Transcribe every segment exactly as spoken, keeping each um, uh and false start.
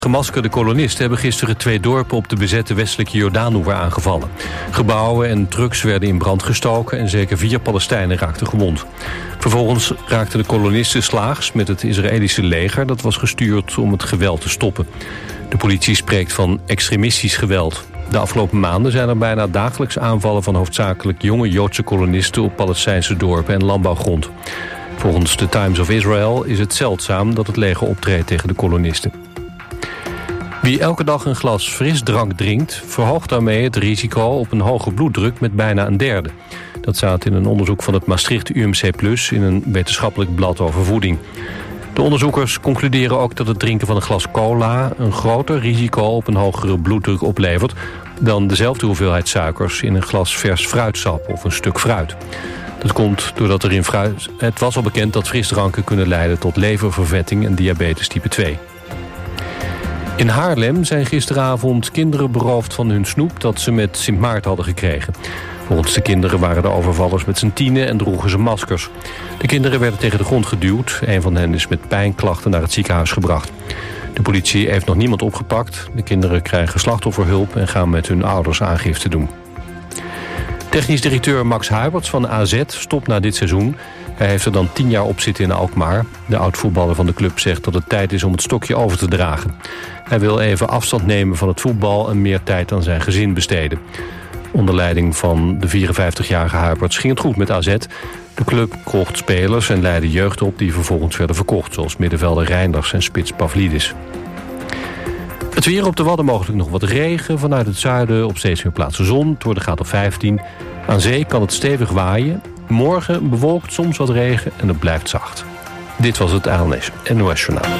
Gemaskerde kolonisten hebben gisteren twee dorpen op de bezette westelijke Jordaanoever aangevallen. Gebouwen en trucks werden in brand gestoken en zeker vier Palestijnen raakten gewond. Vervolgens raakten de kolonisten slaags met het Israëlische leger dat was gestuurd om het geweld te stoppen. De politie spreekt van extremistisch geweld. De afgelopen maanden zijn er bijna dagelijks aanvallen van hoofdzakelijk jonge Joodse kolonisten op Palestijnse dorpen en landbouwgrond. Volgens de Times of Israel is het zeldzaam dat het leger optreedt tegen de kolonisten. Wie elke dag een glas frisdrank drinkt, verhoogt daarmee het risico op een hoge bloeddruk met bijna een derde. Dat staat in een onderzoek van het Maastricht U M C plus in een wetenschappelijk blad over voeding. De onderzoekers concluderen ook dat het drinken van een glas cola een groter risico op een hogere bloeddruk oplevert dan dezelfde hoeveelheid suikers in een glas vers fruitsap of een stuk fruit. Dat komt doordat er in fruit... Het was al bekend dat frisdranken kunnen leiden tot leververvetting en diabetes type twee. In Haarlem zijn gisteravond kinderen beroofd van hun snoep dat ze met Sint Maarten hadden gekregen. Volgens de kinderen waren de overvallers met z'n tienen en droegen ze maskers. De kinderen werden tegen de grond geduwd. Een van hen is met pijnklachten naar het ziekenhuis gebracht. De politie heeft nog niemand opgepakt. De kinderen krijgen slachtofferhulp en gaan met hun ouders aangifte doen. Technisch directeur Max Huiberts van A Z stopt na dit seizoen. Hij heeft er dan tien jaar op zitten in Alkmaar. De oud-voetballer van de club zegt dat het tijd is om het stokje over te dragen. Hij wil even afstand nemen van het voetbal en meer tijd aan zijn gezin besteden. Onder leiding van de vierenvijftigjarige Huiberts ging het goed met A Z. De club kocht spelers en leidde jeugd op die vervolgens werden verkocht, zoals middenvelder Reinders en spits Pavlidis. Het weer op de Wadden, mogelijk nog wat regen. Vanuit het zuiden op steeds meer plaatsen zon. Het wordt een graad of vijftien. Aan zee kan het stevig waaien. Morgen bewolkt, soms wat regen en het blijft zacht. Dit was het N O S Journaal.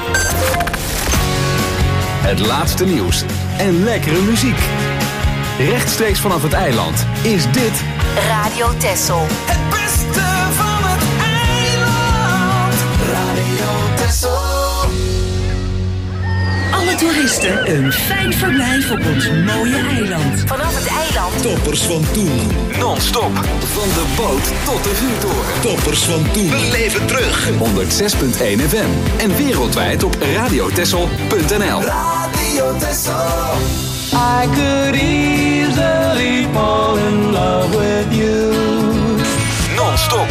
Het laatste nieuws en lekkere muziek. Rechtstreeks vanaf het eiland is dit Radio Texel. Het beste van het eiland. Radio Texel. Alle toeristen een fijn verblijf op ons mooie eiland. Vanaf het eiland. Toppers van toen. non-stop van de boot tot de vuurtoren. Toppers van toen. We leven terug. honderdzes komma één F M en wereldwijd op radiotessel punt n l. Radio Texel. I could easily fall in love with you. Non-stop.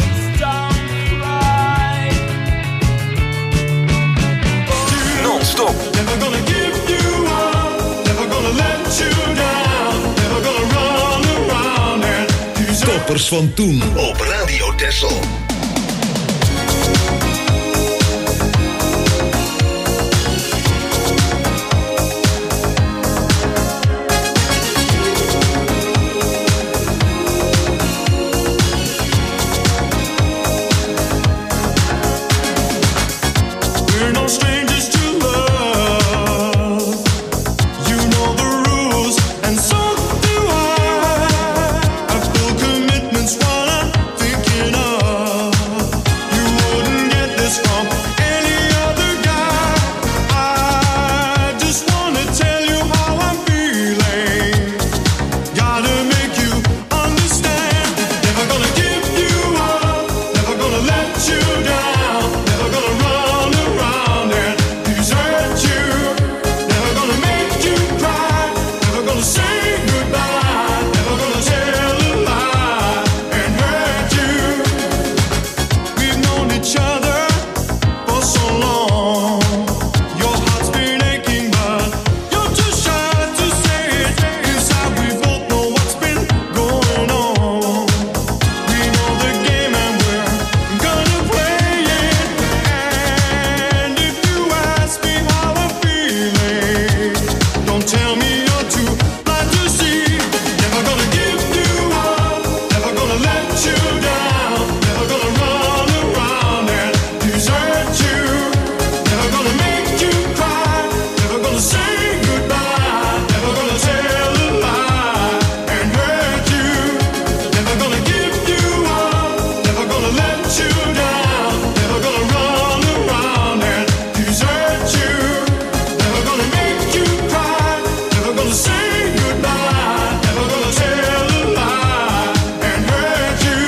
Non-stop. Never gonna give you up, never gonna let you down, never gonna run around and desert. Toppers van toen op Radio Texel. We're no strangers to love. You know the rules, and so do I. I feel commitments while I'm thinking of. You wouldn't get this from any other guy. I just wanna tell you how I'm feeling. Gotta make you understand. Never gonna give you up, never gonna let you down, never gonna run around and desert you. Never gonna make you cry, never gonna say goodbye, never gonna tell a lie and hurt you. We've known each other for so long. Your heart's been aching, but you're too shy to say it. Inside we both know what's been going on. We know the game and we're gonna play it. And if you ask me how I'm feeling, don't tell me you're too blind to see. Never gonna give you up, never gonna let you down, never gonna run around and desert you. Never gonna make you cry, never gonna say goodbye, never gonna tell a lie and hurt you. Never gonna give you up, never gonna let you down, never gonna run around and desert you. Never gonna make you cry, never gonna say goodbye, never gonna tell a lie and hurt you.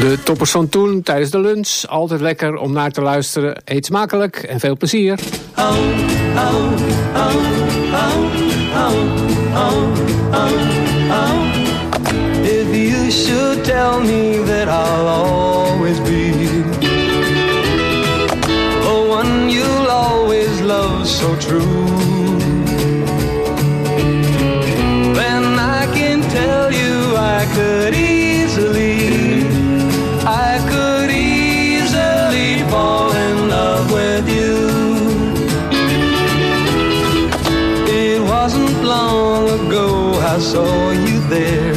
De toppers van toen tijdens de lunch. Altijd lekker om naar te luisteren. Eet smakelijk en veel plezier. Oh, oh, oh, oh, oh, oh, oh, oh. If you should tell me that I'll always be the one you'll always love so true, then I can tell you I could easily, I could easily fall in love with you. It wasn't long ago I saw you there,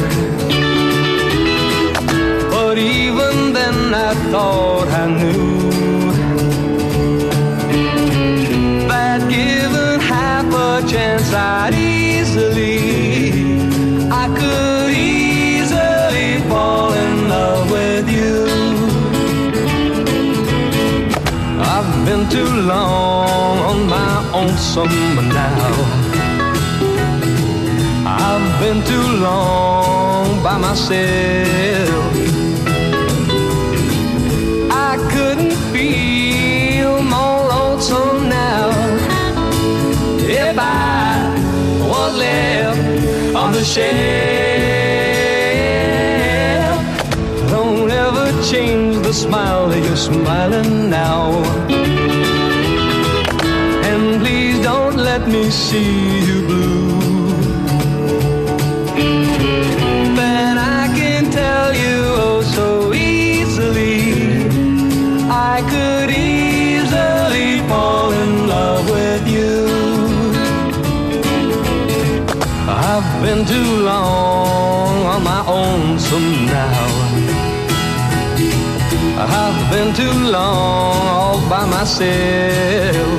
but even then I thought I knew that given half a chance I'd easily, I could easily fall in love with you. I've been too long on my own summer now. I've been too long by myself. I couldn't feel more lonesome now if I was left on the shelf. Don't ever change the smile that you're smiling now, and please don't let me see you blue. Then I can tell you oh so easily, I could easily fall in love with you. I've been too long on my own some now. I've been too long all by myself.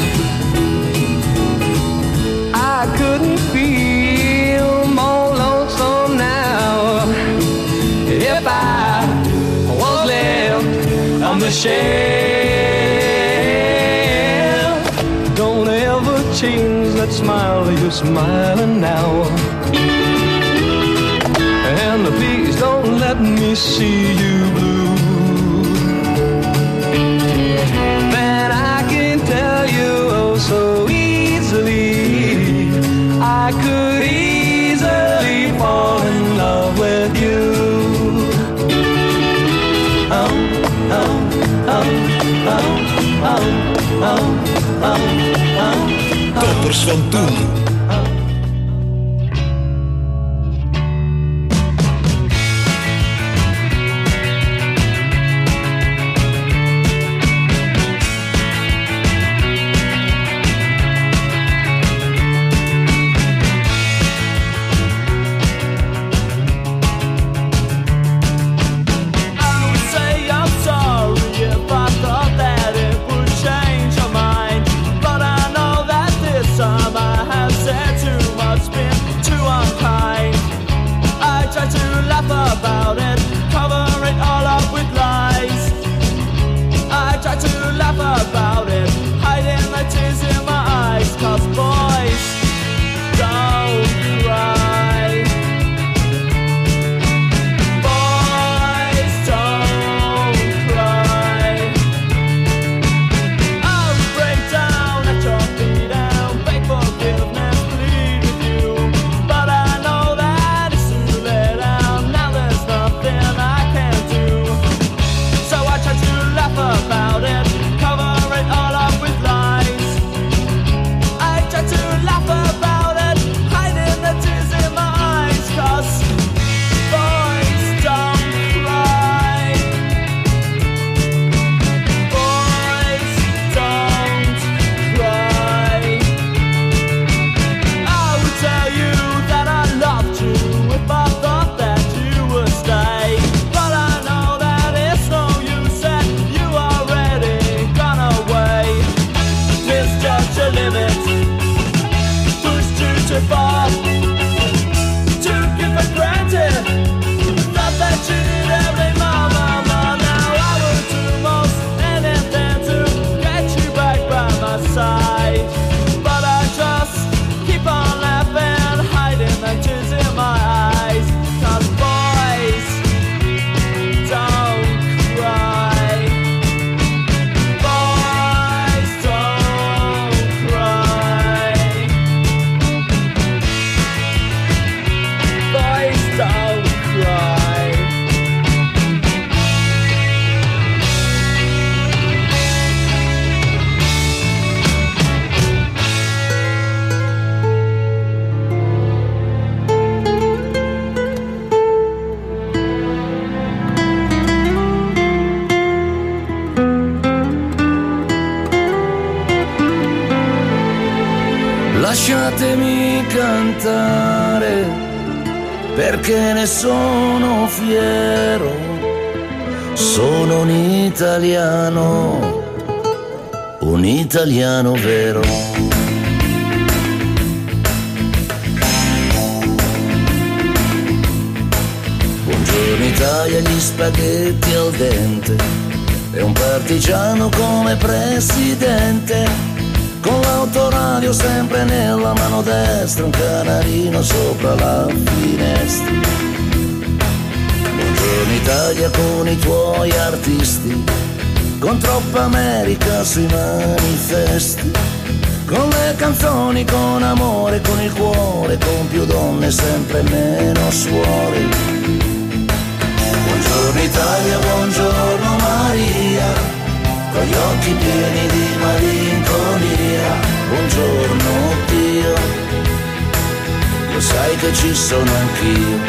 I couldn't feel more lonesome now if I was left on the shelf. Don't ever change that smile that you're smiling now, and please don't let me see you blue. Then I can tell you oh so easily, I could easily fall in love with you. Oh, oh, oh, oh, oh, oh, oh, oh. Toppers van toen. Have said Lasciatemi cantare, perché ne sono fiero, sono un italiano, un italiano vero. Buongiorno Italia, gli spaghetti al dente, e un partigiano come presidente, con l'autoradio sempre nella mano destra, un canarino sopra la finestra. Buongiorno Italia con i tuoi artisti, con troppa America sui manifesti, con le canzoni, con amore, con il cuore, con più donne, sempre meno suore. Buongiorno Italia, buongiorno Maria, con gli occhi pieni di malinconia. Buongiorno Dio, lo sai che ci sono anch'io.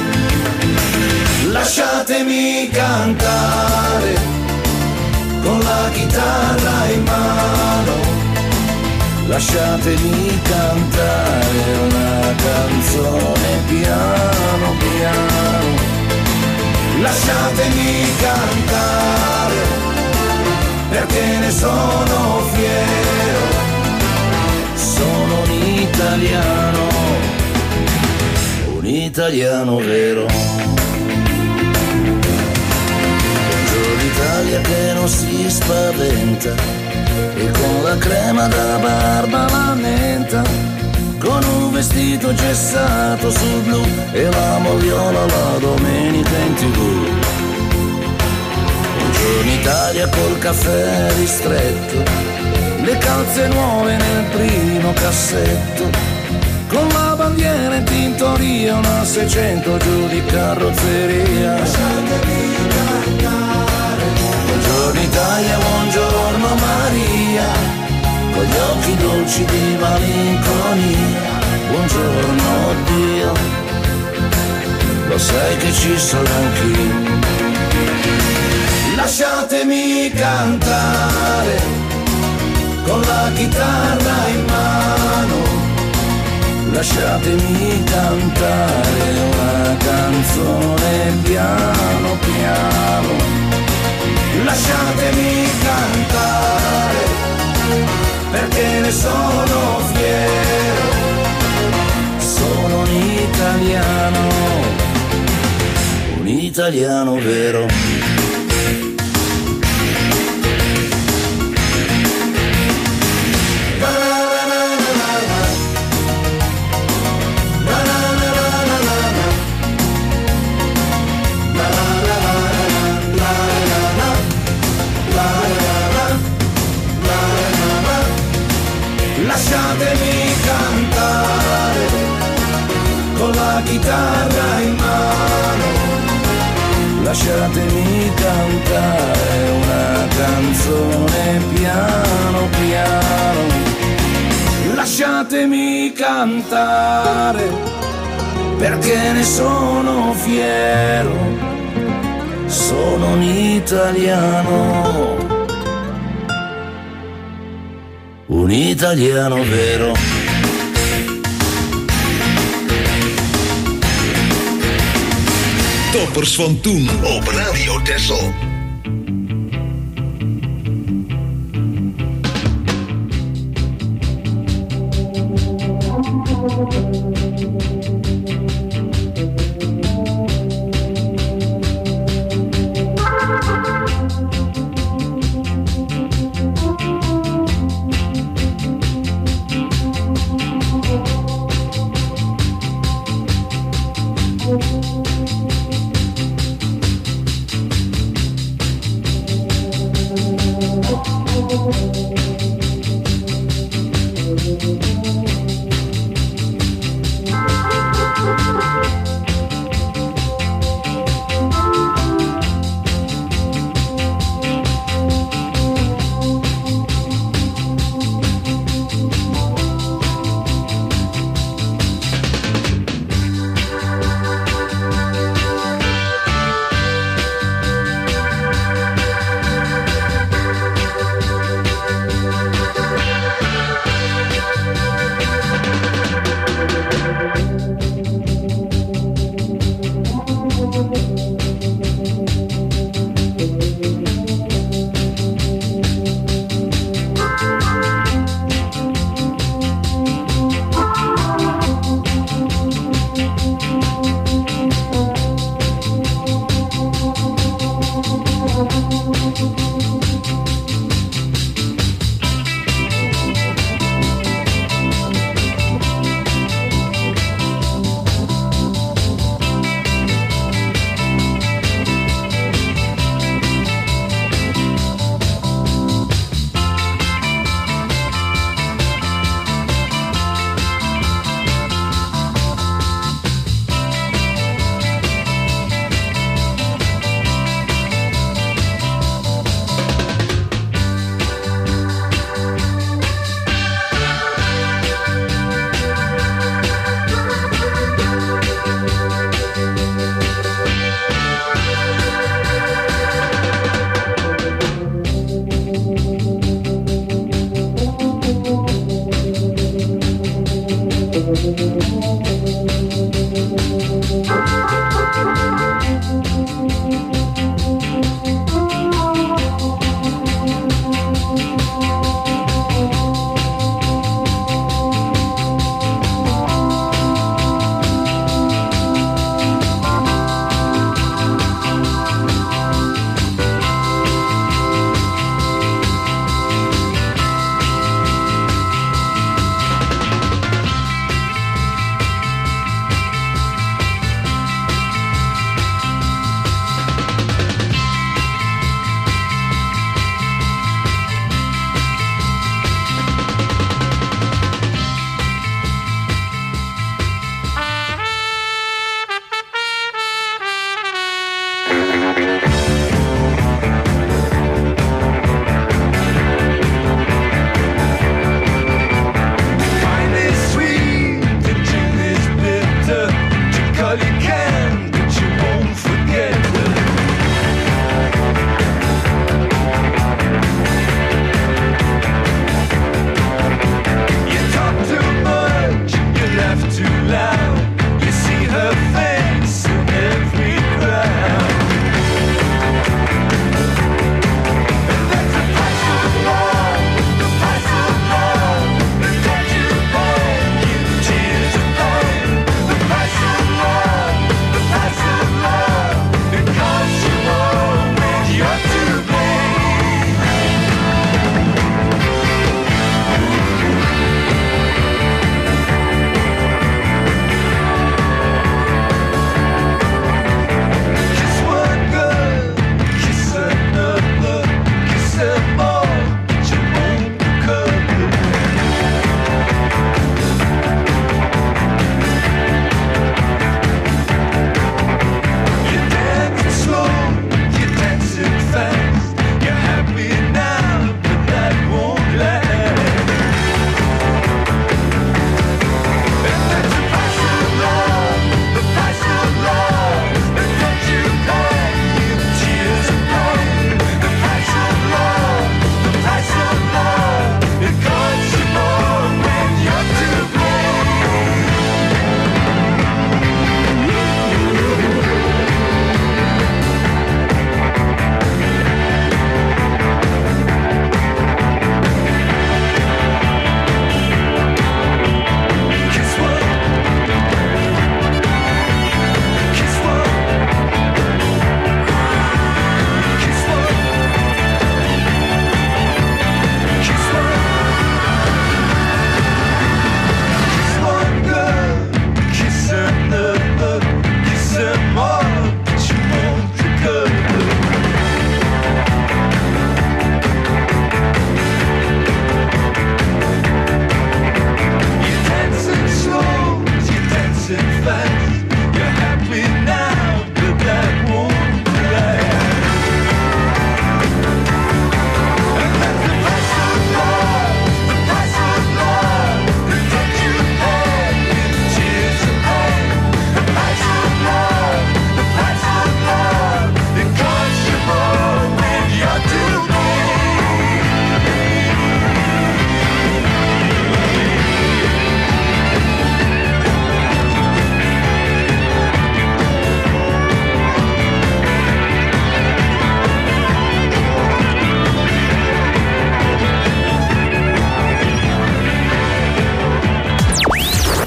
Lasciatemi cantare con la chitarra in mano, lasciatemi cantare una canzone piano piano. Lasciatemi cantare, perché ne sono fiero, sono un italiano, un italiano vero. Buongiorno Italia che non si spaventa, e con la crema da barba la menta, con un vestito gessato sul blu e la mogliola la domenica in tv. Buongiorno Italia col caffè ristretto, le calze nuove nel primo cassetto, con la bandiera in tintoria, una seicento giù di carrozzeria. Lasciatemi cantare. Buongiorno Italia, buongiorno Maria, con gli occhi dolci di malinconia. Buongiorno Dio, lo sai che ci sono anch'io. Lasciatemi cantare con la chitarra in mano, lasciatemi cantare una canzone piano piano. Lasciatemi cantare, perché ne sono fiero, sono un italiano, un italiano vero. Lasciatemi cantare con la chitarra in mano, lasciatemi cantare una canzone piano piano. Lasciatemi cantare, perché ne sono fiero, sono un italiano, un italiano vero. Toppers van toen op Radio Texel.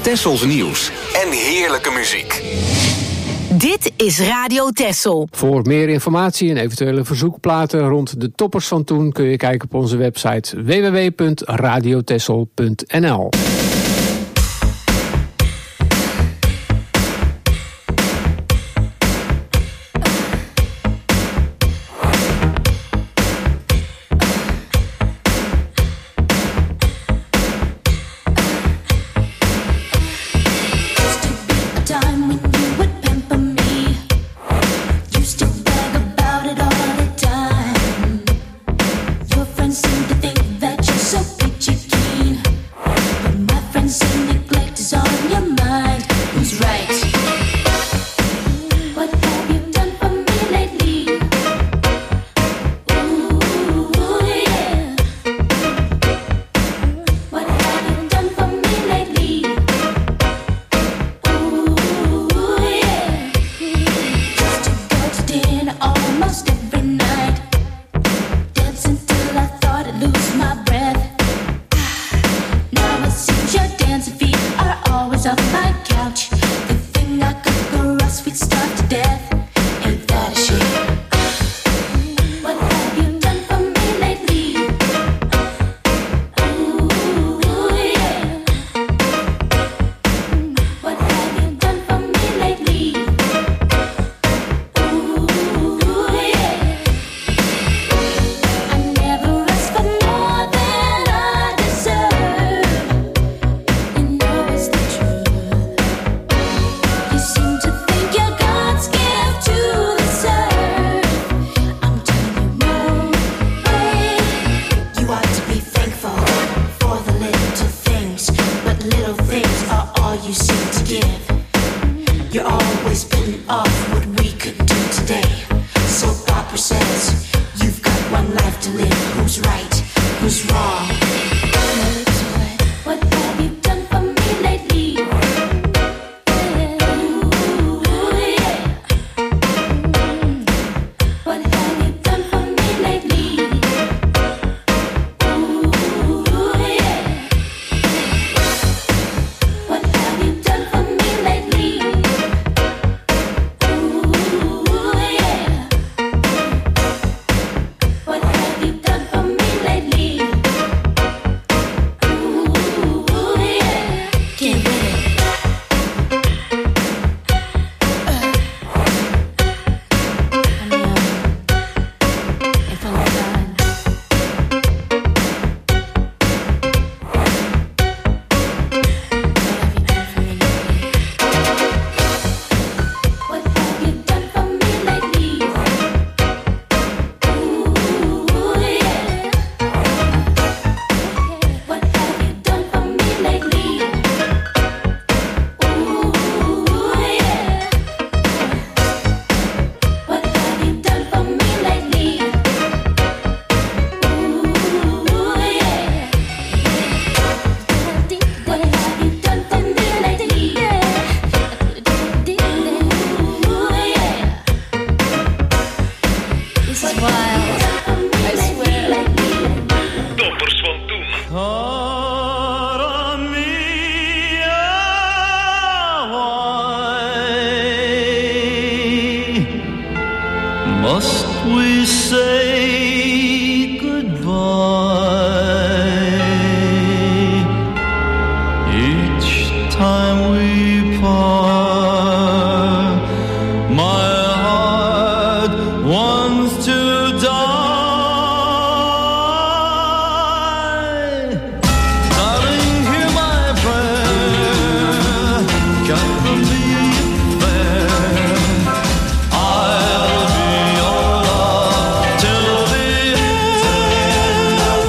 Tessels nieuws en heerlijke muziek. Dit is Radio Tessel. Voor meer informatie en eventuele verzoekplaten rond de toppers van toen kun je kijken op onze website w w w punt radio tessel punt n l. Till the end.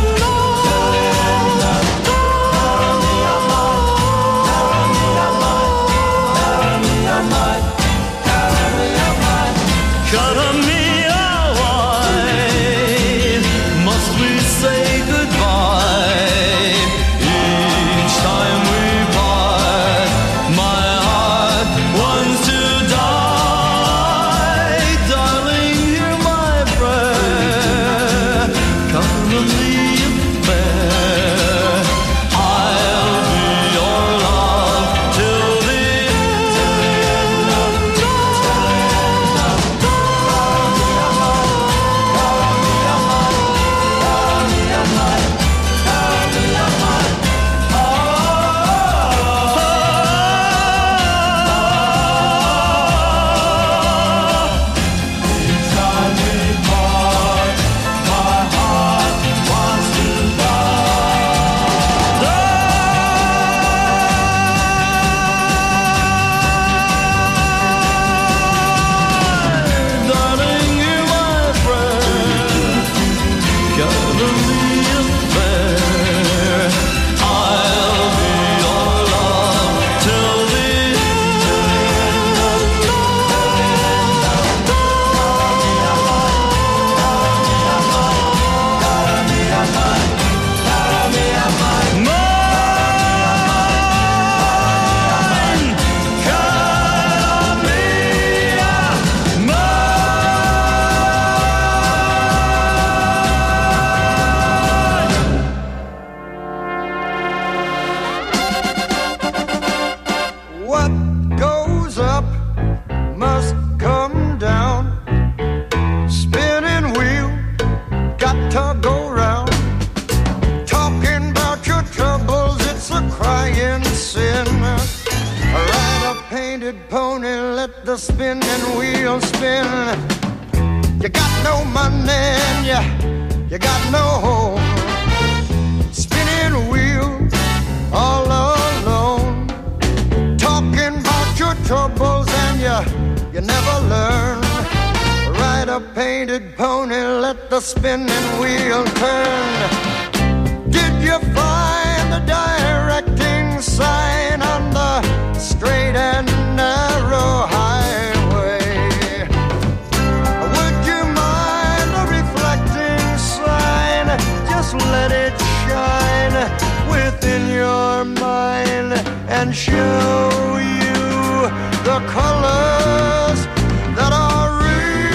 the spinning wheel spin. You got no money and you, you got no home. Spinning wheel all alone. Talking about your troubles and you, you never learn. Ride a painted pony, let the spinning wheel turn. Did you find the directing sign on the straight and narrow highway? Would you mind the reflecting sign? Just let it shine within your mind and show you the colors that are real.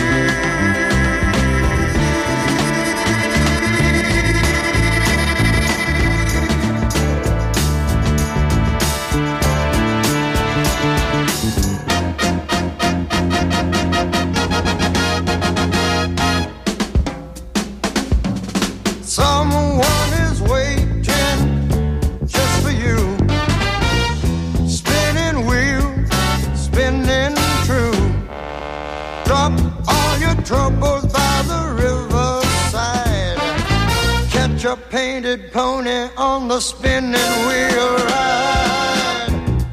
Someone is waiting just for you. Spinning wheel, spinning true. Drop all your troubles by the riverside. Catch a painted pony on the spinning wheel ride.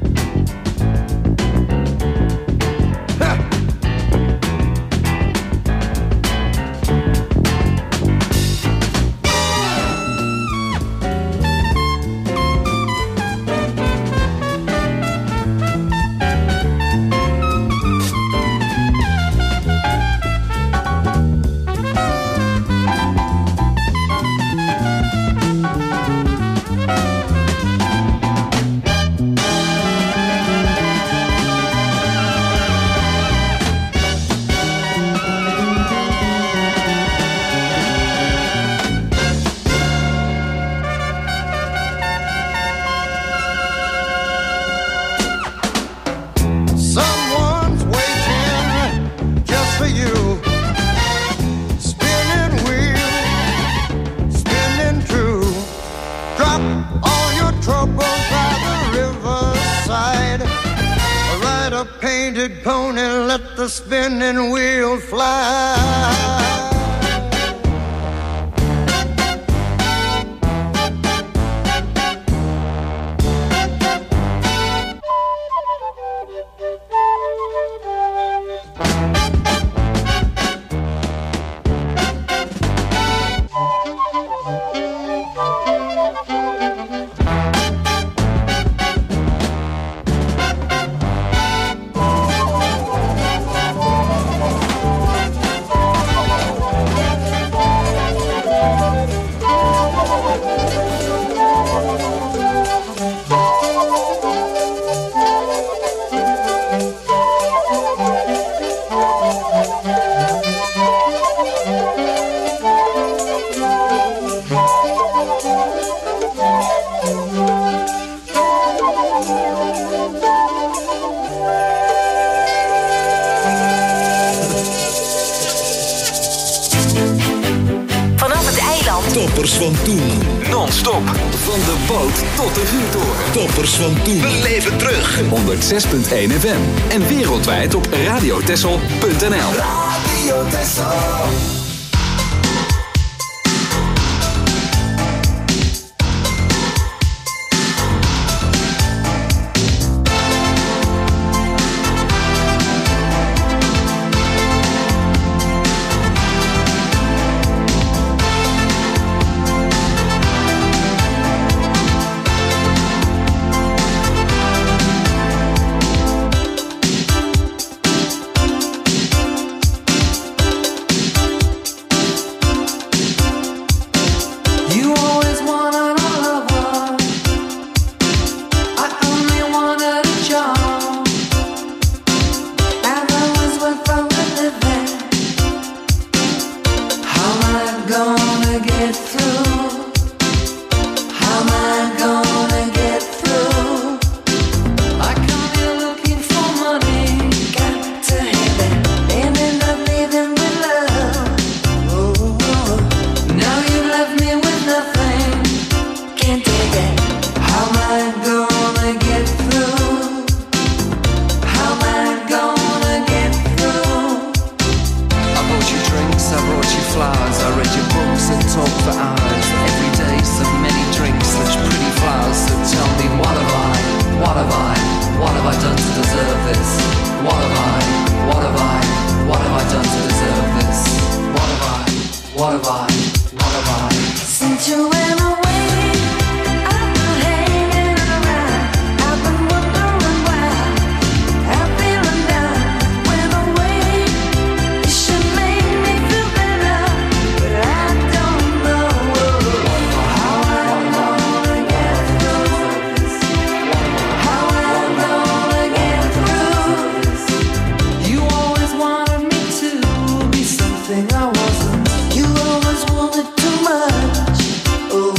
Ha! Someone's waiting just for you. Spinning wheel, spinning true. Drop all your troubles by the riverside. Ride a painted pony, let the spinning wheel fly. Toppers van toen. Non-stop. Van de boot tot de vuurtoren. Toppers van toen. We leven terug. honderd zes punt één F M. En wereldwijd op radiotessel punt n l. Radio Tessel. How am I gonna What have I, what have I? Since you went away, I've been hanging around. I've been wondering why I'm feeling down. Went away, you should make me feel better, but I don't know how I'm gonna get through this. How I'm gonna get through this. You always wanted me to be something I wasn't. You always wanted too much. Oh.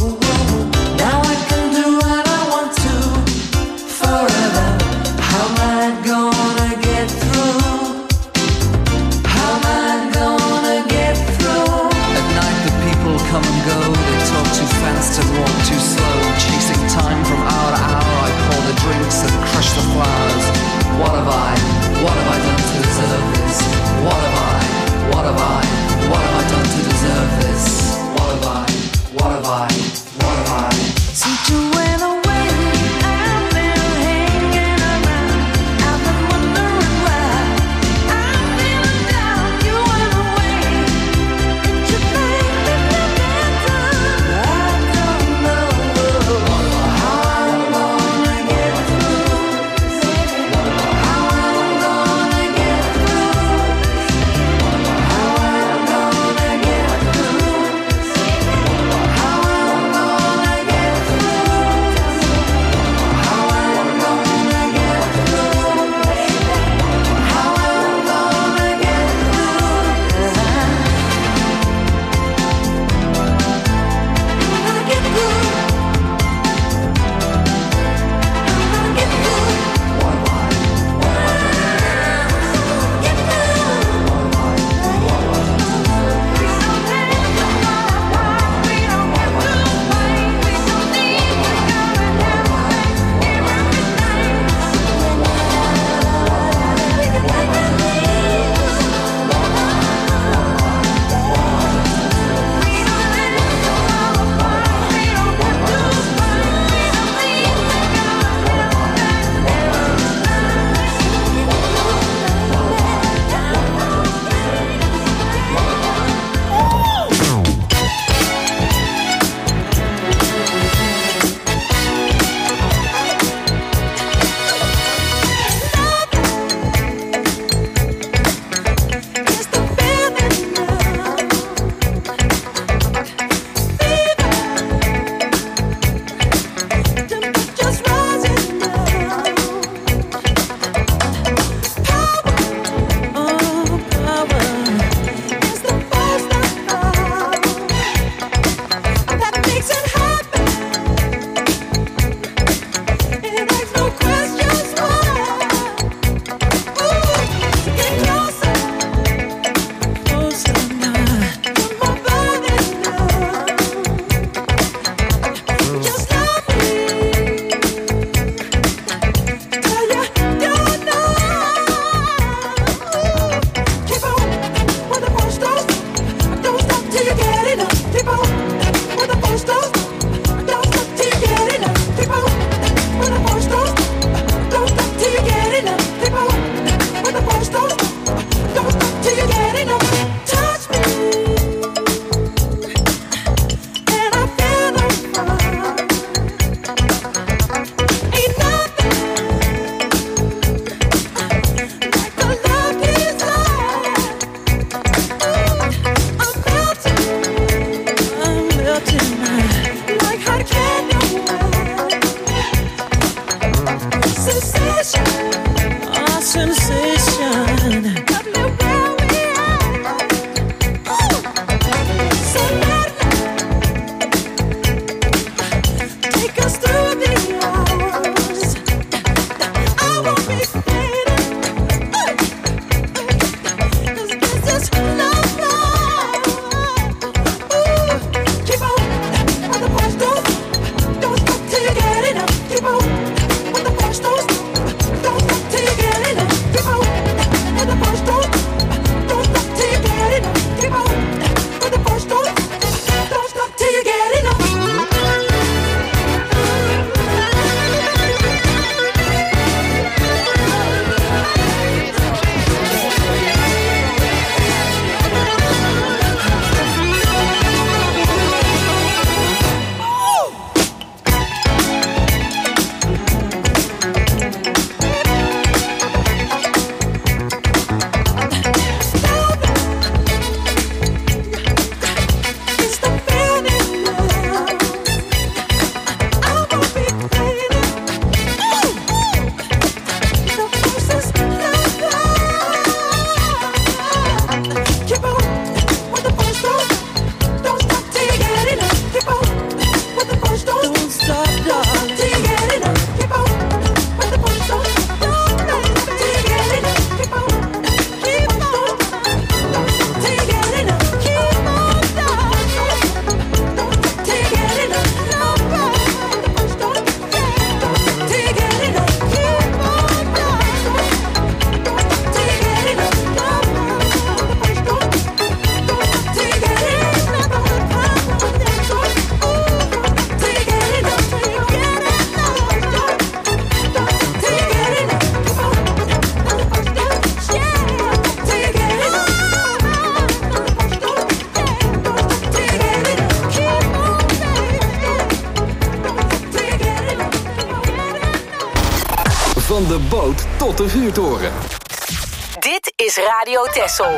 Van de boot tot de vuurtoren. Dit is Radio Texel.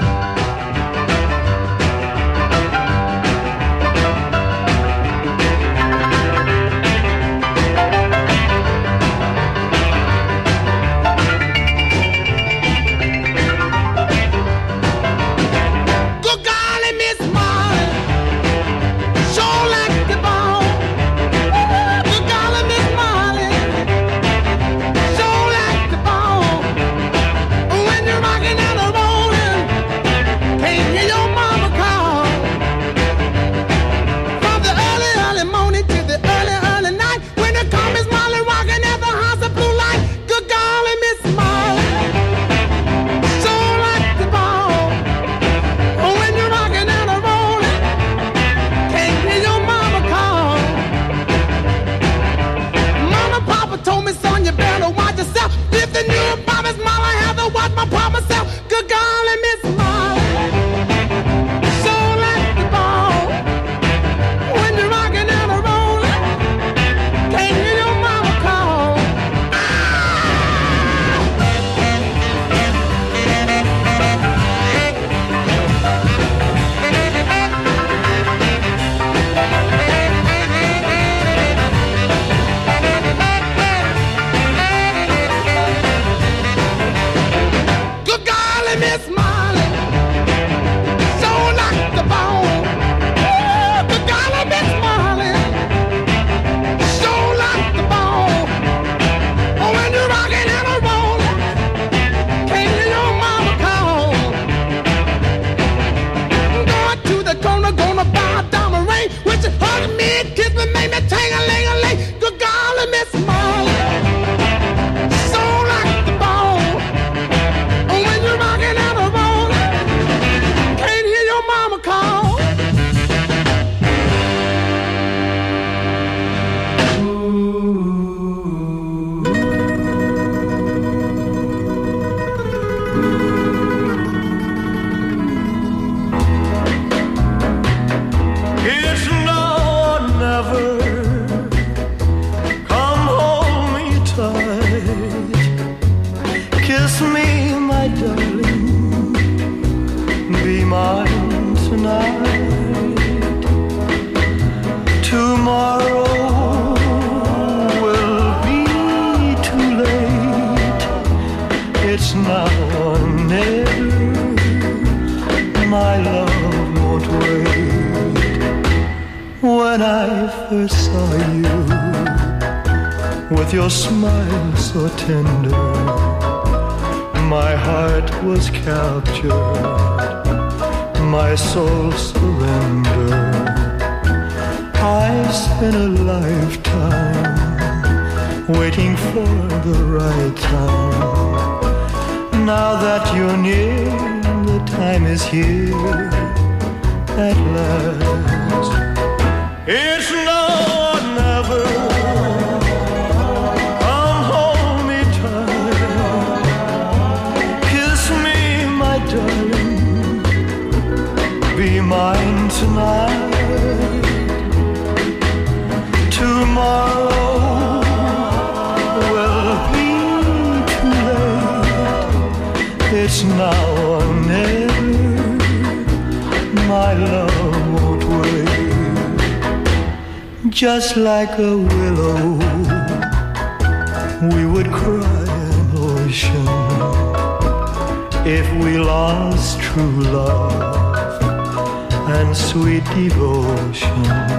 Your smile so tender, my heart was captured, my soul surrendered. I spent a lifetime waiting for the right time. Now that you're near, the time is here at last. It's now or never. Be mine tonight. Tomorrow will be too late. It's now or never. My love won't wait. Just like a willow, we would cry an ocean if we lost true love and sweet devotion.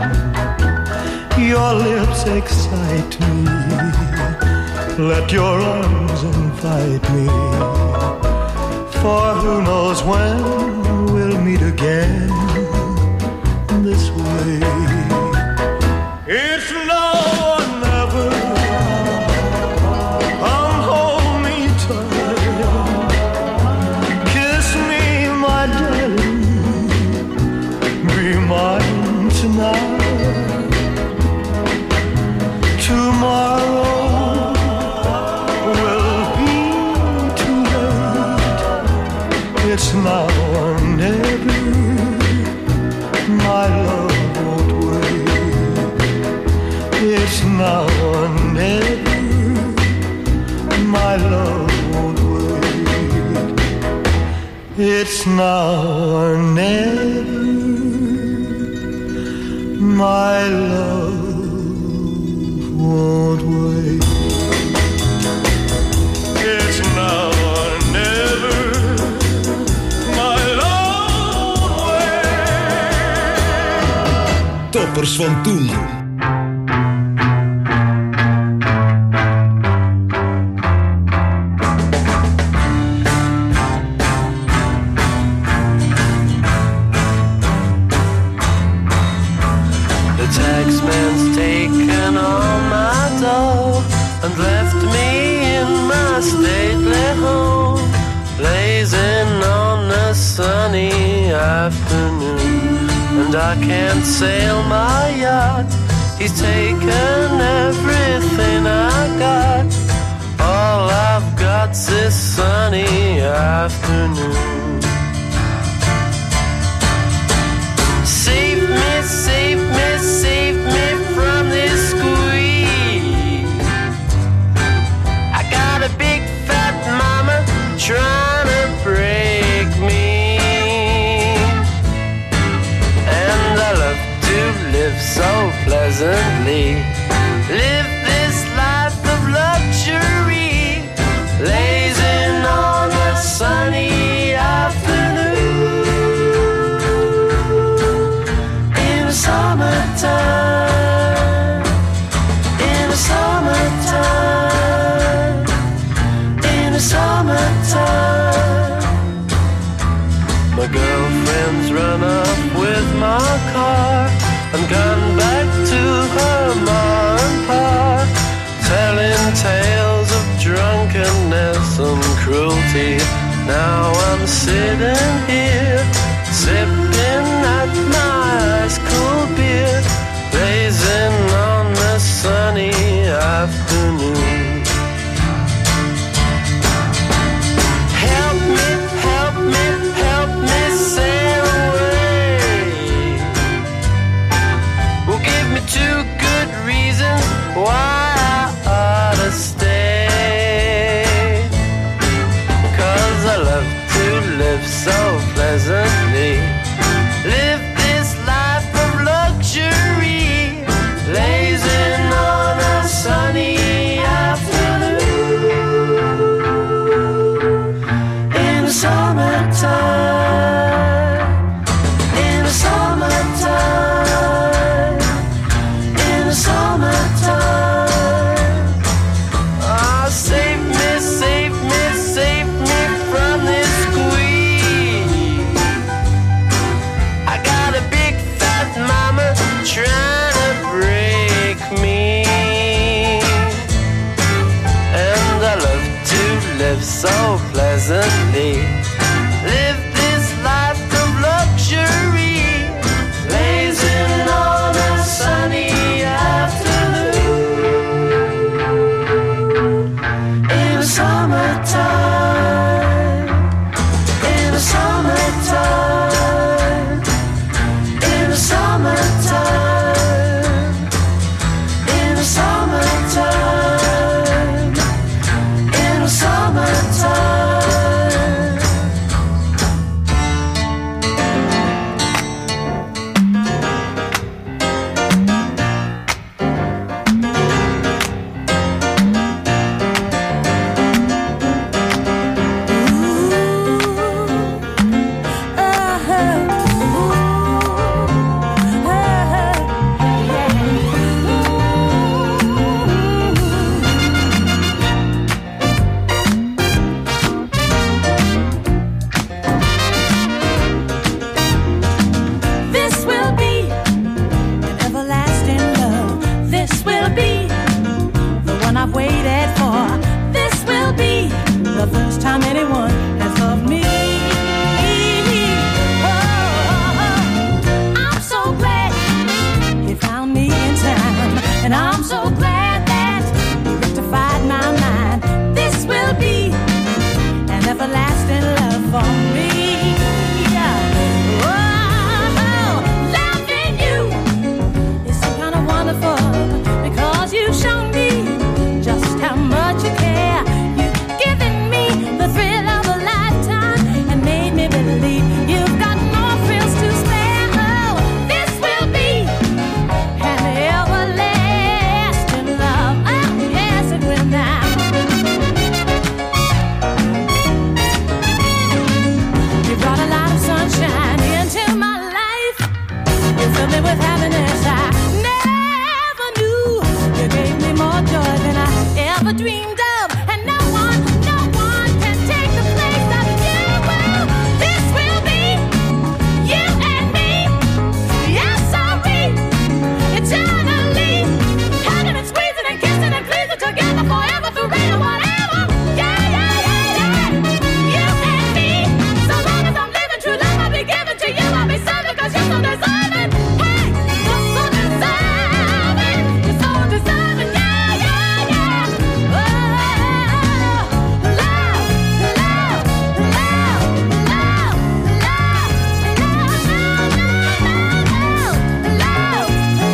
Your lips excite me, let your arms invite me, for who knows when we'll meet again this way. It's now or never. Come hold me tight, kiss me, my darling. Be mine tonight. Tomorrow will be too late. It's now or never. My love won't wait. It's now or never. My now or never, my love won't wait. It's now or never, my love won't wait. Toppers van toen. Taxman's taken all my dough and left me in my stately home, blazing on a sunny afternoon. And I can't sail my yacht, he's taken everything I got. All I've got's this sunny afternoon. Save me, save me, save me from this squeeze. I got a big fat mama trying to break me, and I love to live so pleasantly, live this life of luxury, blazing on a sunny afternoon. Summertime, in the summertime, in the summertime. My girlfriend's run off with my car and gone back to her ma and pa, telling tales of drunkenness and cruelty. Now I'm sitting here, sipping at my ice cold beer, blazing on the sunny afternoon. Help me, help me, help me sail away. Well, give me two good reasons why I ought to stay. 'Cause I love to live so pleasant. fill me with happiness. I never knew you gave me more joy than I ever dreamed of. And no one, no one can take the place of you. Well, this will be you and me. Yes, I'll be eternally hugging and squeezing and kissing and pleasing together forever, through rain or whatever. Yeah, yeah, yeah, yeah. You and me. So long as I'm living true love, I'll be giving to you. I'll be serving 'cause you're so deserving. Hey, you're so deserving. You're so deserving. Yeah, yeah, yeah. Oh, love, love, love, love, love, love, love, love,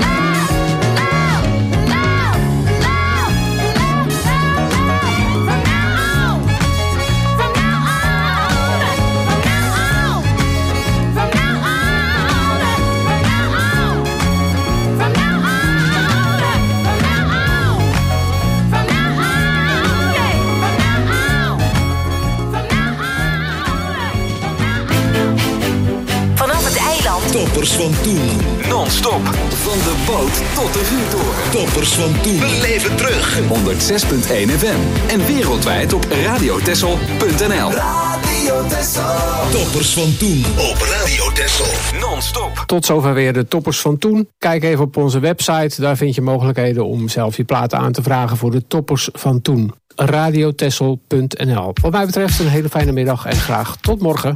Vanaf het eiland. Toppers van toen. Non-stop. Van de boot tot de vuurtoren. Toppers van toen. Beleef het terug. honderdzes komma één F M. En wereldwijd op radiotessel punt n l. Radio Tessel. Toppers van toen. Op Radio Tessel. Non-stop. Tot zover weer de toppers van toen. Kijk even op onze website. Daar vind je mogelijkheden om zelf je platen aan te vragen voor de toppers van toen. radiotessel punt n l. Wat mij betreft een hele fijne middag en graag tot morgen.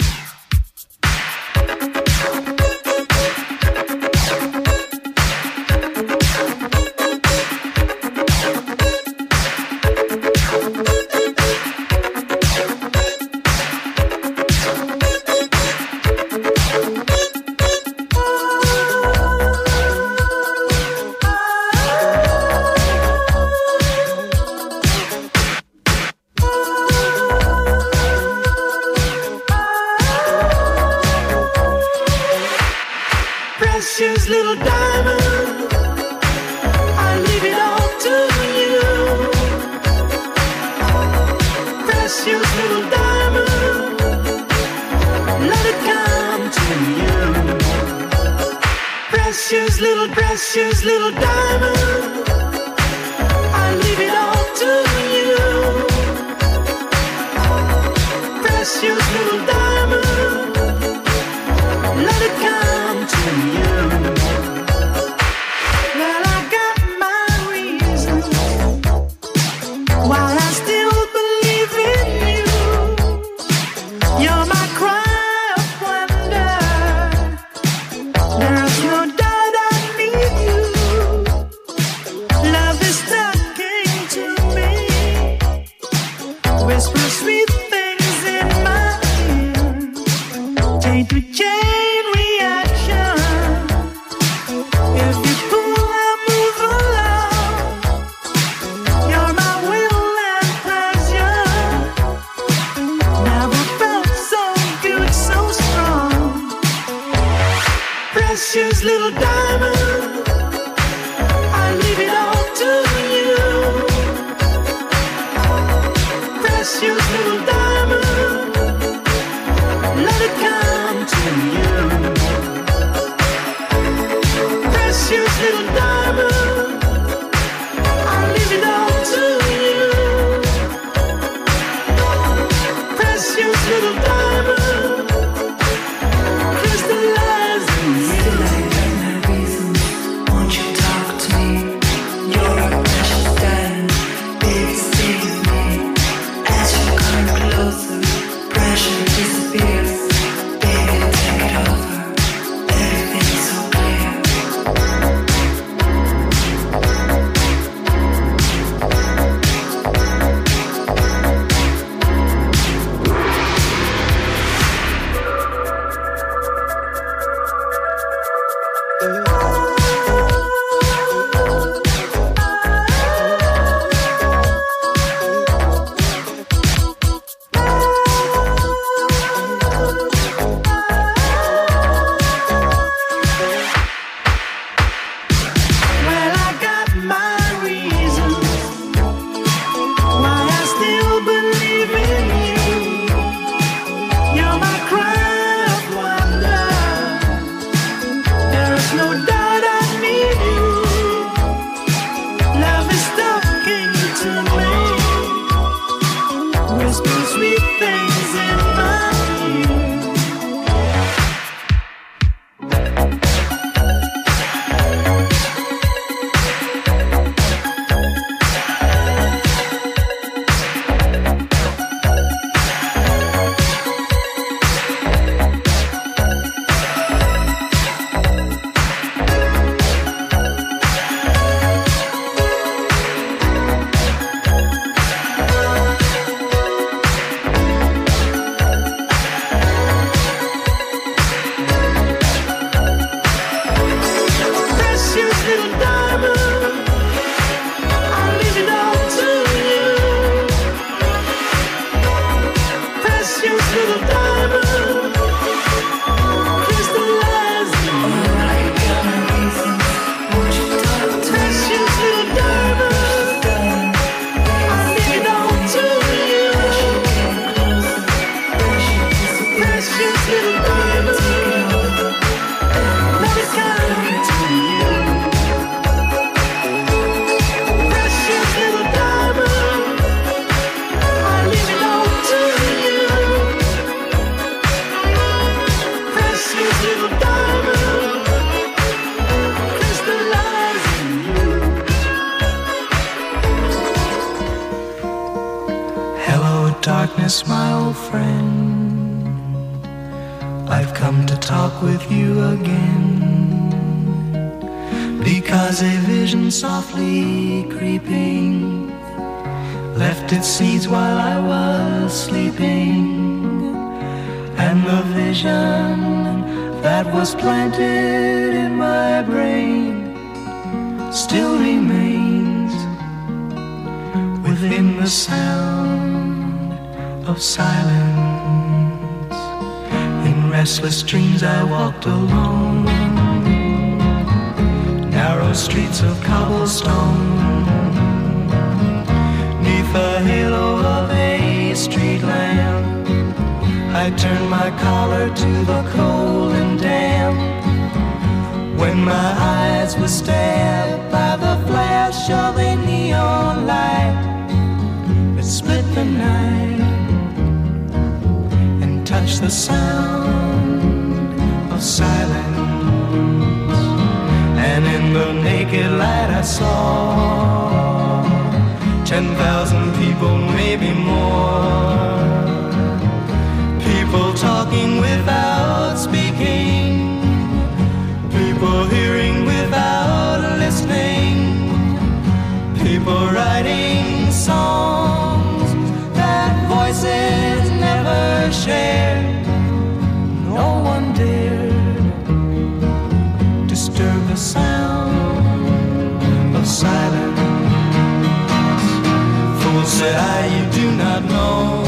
Precious little diamond, I leave it all to you. Precious little diamond, let it come to you. Precious little, precious little diamond, I leave it all to you. Precious little diamond, let it come to you. Well, I got my reasons why I still believe in you. You're my cry of wonder. There's no doubt I need you. Love is talking to me. Whisper sweet things in my ear. Chain to chain reaction. If you pull, I move along. You're my will and pleasure. Never felt so good, so strong. Precious little diamond, I leave it all to you. Precious little diamond, let it come to you. Precious little diamond, I leave it all to you. Precious little diamond, crystallizing you. Won't you talk to me? You're a precious diamond, baby, stay with me. As you come closer, pressure disappears. Baby, take it all. friend, I've come to talk with you again, because a vision softly creeping left its seeds while I was sleeping, and the vision that was planted in my brain still remains within the sound of silence. In restless dreams I walked alone, narrow streets of cobblestone, neath the halo of a street lamp. I turned my collar to the cold and damp, when my eyes were stabbed by the flash of a neon light that split the night and touched the sound of silence. And in the naked light I saw ten thousand people, maybe more, people talking without speaking, people hearing without listening, people writing songs that voices never shared. No one dared disturb the sound of silence. Fool, said I, you do not know,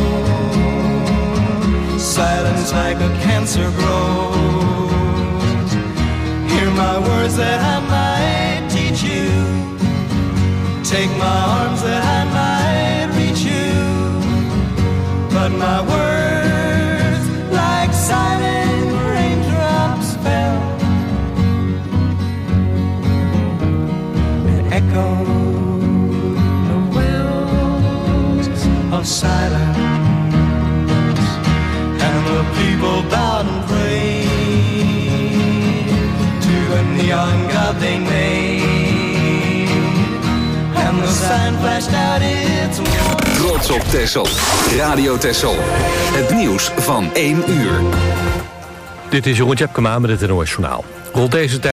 silence like a cancer grows. Hear my words that I might teach you, take my arms that I might reach you, but my words like silent raindrops fell and echoed the wells of silence. The people bowed and prayed to the neon god they made, and the sign flashed out its warning. Trots op Texel. Radio Texel. Het nieuws van één uur. Dit is Jeroen Tjepkema met het N O S Journaal. Rond deze tijd